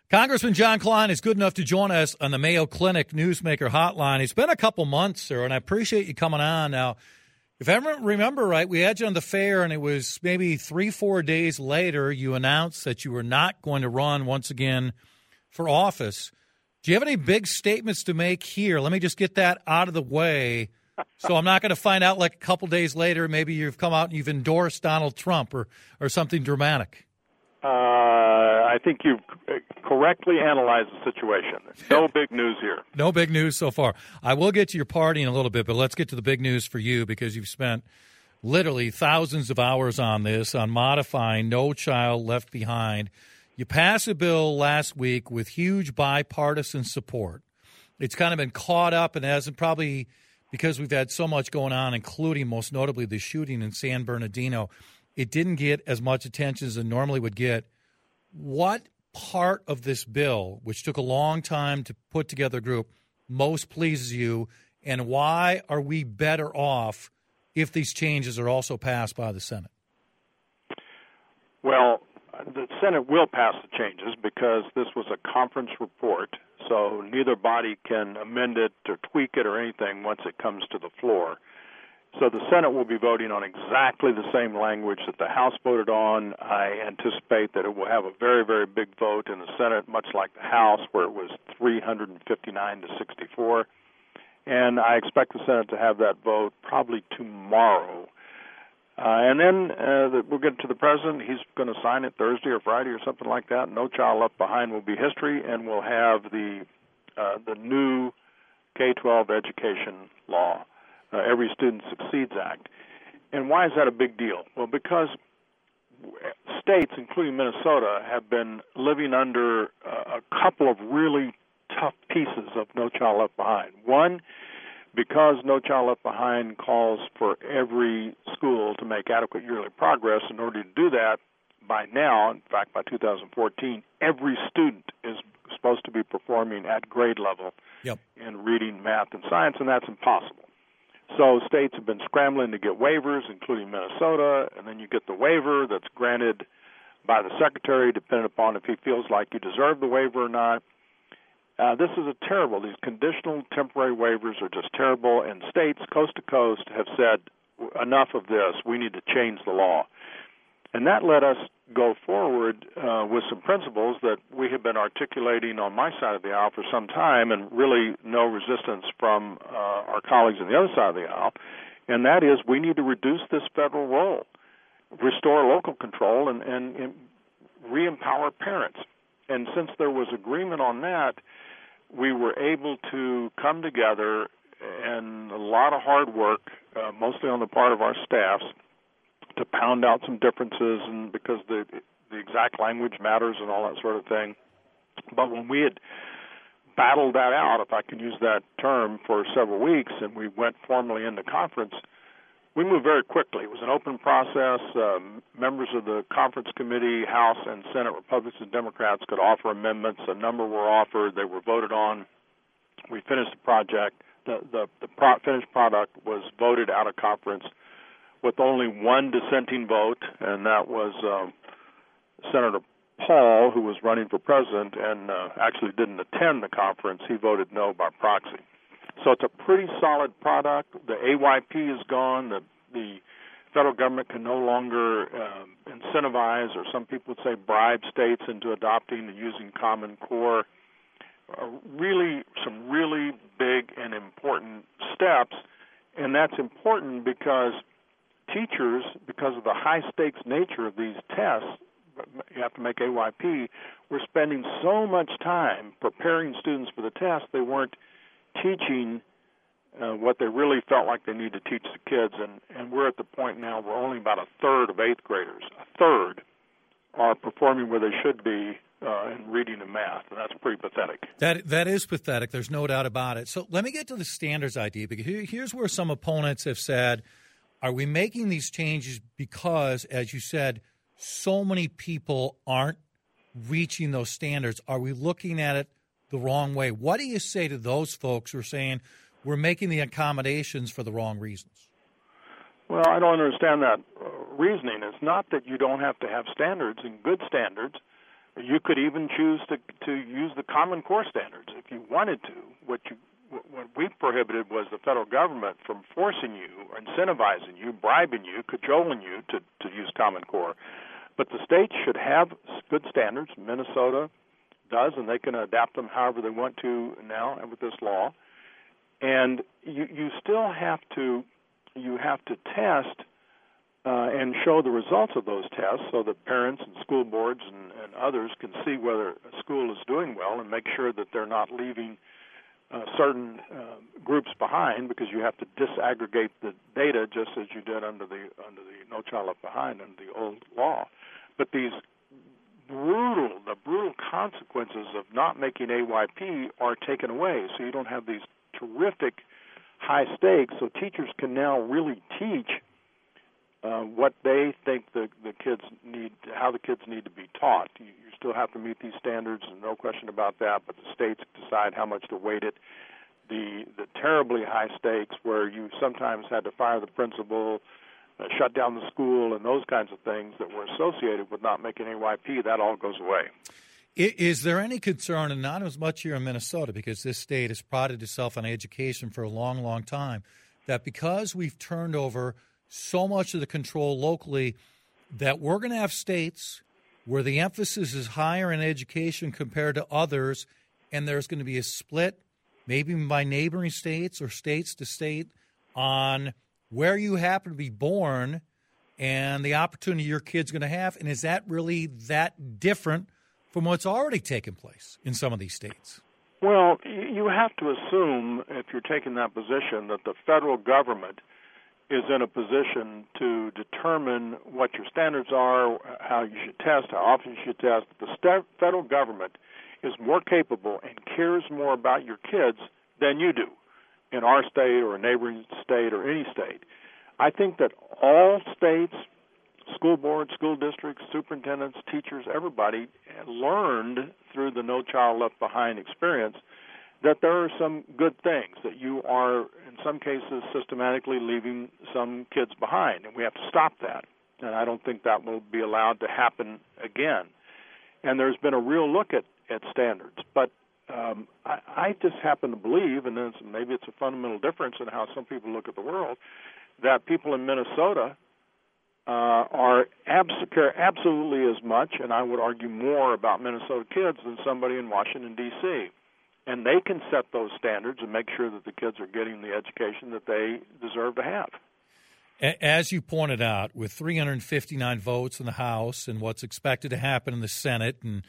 Congressman John Klein is good enough to join us on the Mayo Clinic Newsmaker Hotline. It's been a couple months, sir, and I appreciate you coming on. Now, if I remember right, we had you on the fair, and it was maybe 3-4 days later you announced that you were not going to run once again for office. Do you have any big statements to make here? Let me just get that out of the way so I'm not going to find out like a couple days later maybe you've come out and you've endorsed Donald Trump or something dramatic. I think you've correctly analyzed the situation. No big news here. No big news so far. I will get to your party in a little bit, but let's get to the big news for you because you've spent literally thousands of hours on this, on modifying No Child Left Behind. You passed a bill last week with huge bipartisan support. It's kind of been caught up and hasn't probably, because we've had so much going on, including most notably the shooting in San Bernardino, it didn't get as much attention as it normally would get. What part of this bill, which took a long time to put together a group, most pleases you, and why are we better off if these changes are also passed by the Senate? Well, the Senate will pass the changes because this was a conference report, so neither body can amend it or tweak it or anything once it comes to the floor. So the Senate will be voting on exactly the same language that the House voted on. I anticipate that it will have a very, very big vote in the Senate, much like the House, where it was 359 to 64. And I expect the Senate to have that vote probably tomorrow. And then we'll get to the President. He's going to sign it Thursday or Friday or something like that. No Child Left Behind will be history, and we'll have the new K-12 education law. Every Student Succeeds Act. And why is that a big deal? Well, because states, including Minnesota, have been living under a couple of really tough pieces of No Child Left Behind. One, because No Child Left Behind calls for every school to make adequate yearly progress. In order to do that, by now, in fact, by 2014, every student is supposed to be performing at grade level in reading, math, and science, and that's impossible. So states have been scrambling to get waivers, including Minnesota, and then you get the waiver that's granted by the secretary, depending upon if he feels like you deserve the waiver or not. This is terrible. These conditional temporary waivers are just terrible, and states coast to coast have said, enough of this, we need to change the law. And that let us go forward with some principles that we have been articulating on my side of the aisle for some time, and really no resistance from our colleagues on the other side of the aisle, and that is we need to reduce this federal role, restore local control, and re-empower parents. And since there was agreement on that, we were able to come together, and a lot of hard work, mostly on the part of our staffs, to pound out some differences, and because the exact language matters and all that sort of thing. But when we had battled that out, if I can use that term, for several weeks, and we went formally into conference, we moved very quickly. It was an open process. Members of the conference committee, House and Senate, Republicans and Democrats, could offer amendments. A number were offered. They were voted on. We finished the project. The finished product was voted out of conference with only one dissenting vote, and that was Senator Paul, who was running for president and actually didn't attend the conference. He voted no by proxy. So it's a pretty solid product. The AYP is gone. The federal government can no longer incentivize, or some people would say bribe, states into adopting and using Common Core. Some really big and important steps, and that's important because teachers, because of the high-stakes nature of these tests, you have to make AYP, were spending so much time preparing students for the test, they weren't teaching what they really felt like they needed to teach the kids. And we're at the point now where only about a third of eighth graders, are performing where they should be in reading and math, and that's pretty pathetic. That is pathetic. There's no doubt about it. So let me get to the standards idea, because here's where some opponents have said, are we making these changes because, as you said, so many people aren't reaching those standards? Are we looking at it the wrong way? What do you say to those folks who are saying we're making the accommodations for the wrong reasons? Well, I don't understand that reasoning. It's not that you don't have to have standards and good standards, You could even choose to use the Common Core standards if you wanted to. What we prohibited was the federal government from forcing you, or incentivizing you, bribing you, cajoling you to use Common Core. But the states should have good standards. Minnesota does, and they can adapt them however they want to now with this law. And you still have to test and show the results of those tests so that parents and school boards and others can see whether a school is doing well and make sure that they're not leaving certain groups behind, because you have to disaggregate the data just as you did under the No Child Left Behind under the old law. But these brutal consequences of not making AYP are taken away, so you don't have these terrific high stakes. So teachers can now really teach what they think the kids need, how the kids need to be taught. You still have to meet these standards, and no question about that, but the states decide how much to weight it. The terribly high stakes where you sometimes had to fire the principal, shut down the school, and those kinds of things that were associated with not making AYP, that all goes away. Is there any concern, and not as much here in Minnesota, because this state has prided itself on education for a long, long time, that because we've turned over so much of the control locally, that we're going to have states where the emphasis is higher in education compared to others, and there's going to be a split, maybe by neighboring states or states to state, on where you happen to be born and the opportunity your kid's going to have? And is that really that different from what's already taken place in some of these states? Well, you have to assume, if you're taking that position, that the federal government is in a position to determine what your standards are, how you should test, how often you should test. The federal government is more capable and cares more about your kids than you do in our state or a neighboring state or any state. I think that all states, school boards, school districts, superintendents, teachers, everybody learned through the No Child Left Behind experience that there are some good things, that you are, in some cases, systematically leaving some kids behind, and we have to stop that. And I don't think that will be allowed to happen again. And there's been a real look at standards. But I just happen to believe, and maybe it's a fundamental difference in how some people look at the world, that people in Minnesota care absolutely as much, and I would argue more about Minnesota kids than somebody in Washington, D.C., and they can set those standards and make sure that the kids are getting the education that they deserve to have. As you pointed out, with 359 votes in the House and what's expected to happen in the Senate, and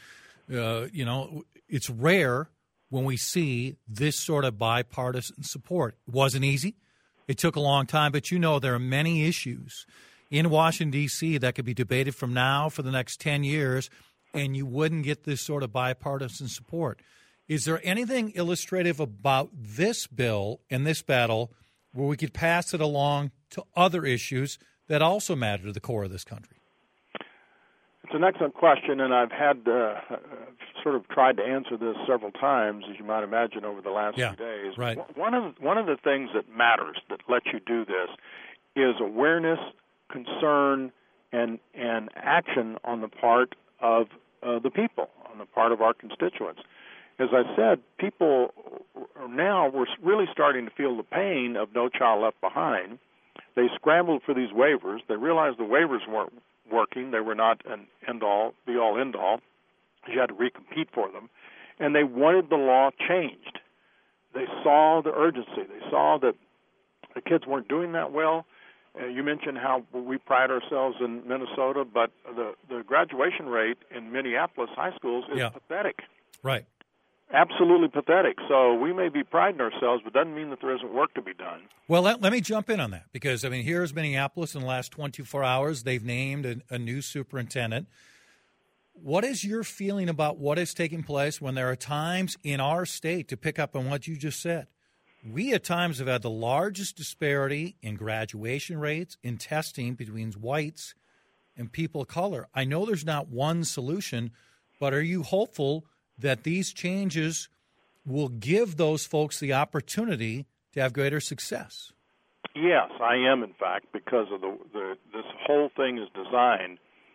it's rare when we see this sort of bipartisan support. It wasn't easy. It took a long time, but there are many issues in Washington, D.C. that could be debated from now for the next 10 years, and you wouldn't get this sort of bipartisan support. Is there anything illustrative about this bill and this battle where we could pass it along to other issues that also matter to the core of this country? It's an excellent question, and I've had sort of tried to answer this several times, as you might imagine, over the last few days. Right. One of the things that matters that lets you do this is awareness, concern, and action on the part of the people, on the part of our constituents. As I said, people now we're really starting to feel the pain of No Child Left Behind. They scrambled for these waivers. They realized the waivers weren't working. They were not an end-all, be-all, end-all. You had to recompete for them. And they wanted the law changed. They saw the urgency. They saw that the kids weren't doing that well. You mentioned how we pride ourselves in Minnesota, but the graduation rate in Minneapolis high schools is pathetic. Right. Absolutely pathetic. So we may be priding ourselves, but doesn't mean that there isn't work to be done. Well, let me jump in on that because, here's Minneapolis in the last 24 hours. They've named a new superintendent. What is your feeling about what is taking place when there are times in our state, to pick up on what you just said, we at times have had the largest disparity in graduation rates, in testing between whites and people of color. I know there's not one solution, but are you hopeful that these changes will give those folks the opportunity to have greater success? Yes, I am, in fact, because of this whole thing is designed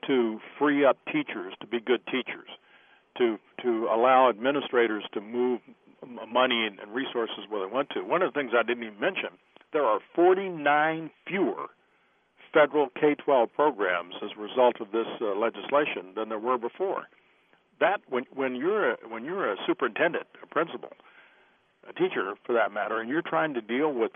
to free up teachers to be good teachers, to allow administrators to move money and resources where they want to. One of the things I didn't even mention, there are 49 fewer federal K-12 programs as a result of this legislation than there were before. That when you're a superintendent, a principal, a teacher for that matter, and you're trying to deal with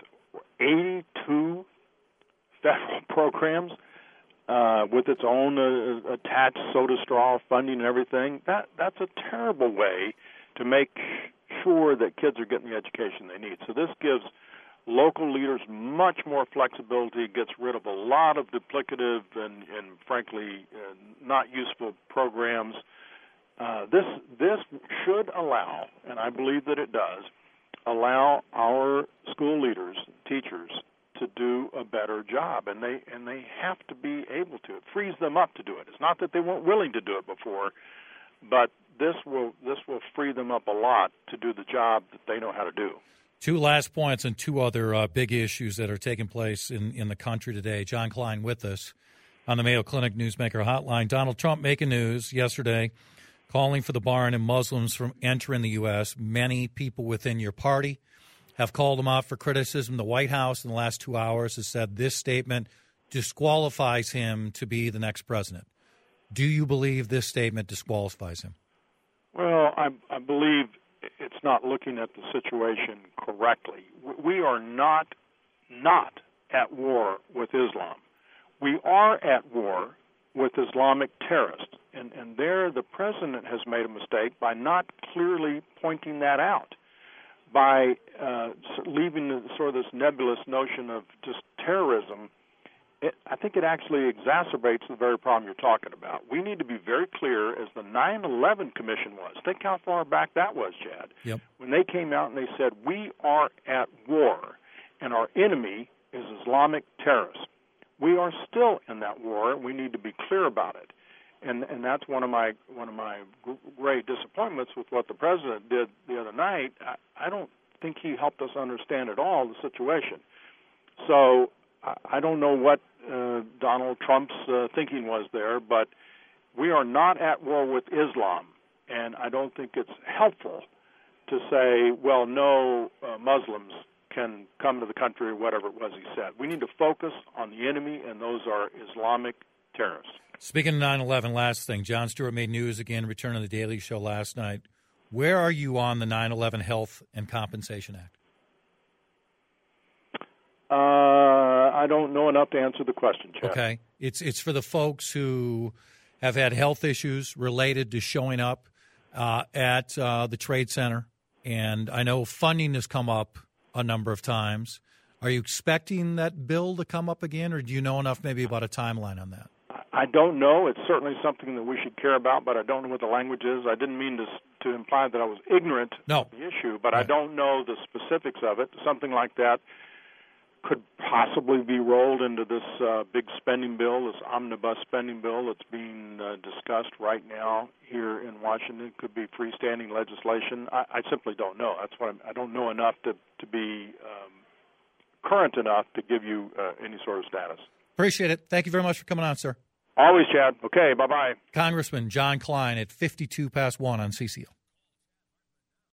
82 federal programs with its own attached soda straw funding and everything, that's a terrible way to make sure that kids are getting the education they need. So this gives local leaders much more flexibility, gets rid of a lot of duplicative and frankly, not useful programs. This should allow, and I believe that it does, allow our school leaders, teachers, to do a better job, and they have to be able to. It frees them up to do it. It's not that they weren't willing to do it before, but this will free them up a lot to do the job that they know how to do. Two last points and two other big issues that are taking place in the country today. John Klein with us on the Mayo Clinic Newsmaker Hotline. Donald Trump making news yesterday, calling for the bar and Muslims from entering the U.S. Many people within your party have called him out for criticism. The White House in the last 2 hours has said this statement disqualifies him to be the next president. Do you believe this statement disqualifies him? Well, I believe it's not looking at the situation correctly. We are not at war with Islam. We are at war with Islamic terrorists. And there the president has made a mistake by not clearly pointing that out, by leaving sort of this nebulous notion of just terrorism. I think it actually exacerbates the very problem you're talking about. We need to be very clear, as the 9/11 Commission was. Think how far back that was, Chad. Yep. When they came out and they said, we are at war, and our enemy is Islamic terrorists. We are still in that war, and we need to be clear about it. And that's one of my great disappointments with what the president did the other night. I don't think he helped us understand at all the situation. So I don't know what Donald Trump's thinking was there, but we are not at war with Islam, and I don't think it's helpful to say, well, no Muslims can come to the country or whatever it was he said. We need to focus on the enemy, and those are Islamic terrorists. Speaking of 9/11, last thing, Jon Stewart made news again, returning to the Daily Show last night. Where are you on the 9/11 Health and Compensation Act? I don't know enough to answer the question, Chad. Okay. It's for the folks who have had health issues related to showing up at the Trade Center. And I know funding has come up a number of times. Are you expecting that bill to come up again, or do you know enough maybe about a timeline on that? I don't know. It's certainly something that we should care about, but I don't know what the language is. I didn't mean to imply that I was ignorant of the issue, but right. I don't know the specifics of it. Something like that could possibly be rolled into this big spending bill, this omnibus spending bill that's being discussed right now here in Washington. It could be freestanding legislation. I simply don't know. That's what I don't know enough to be current enough to give you any sort of status. Appreciate it. Thank you very much for coming on, sir. Always, Chad. Okay, bye-bye. Congressman John Klein at 1:52 on CCO.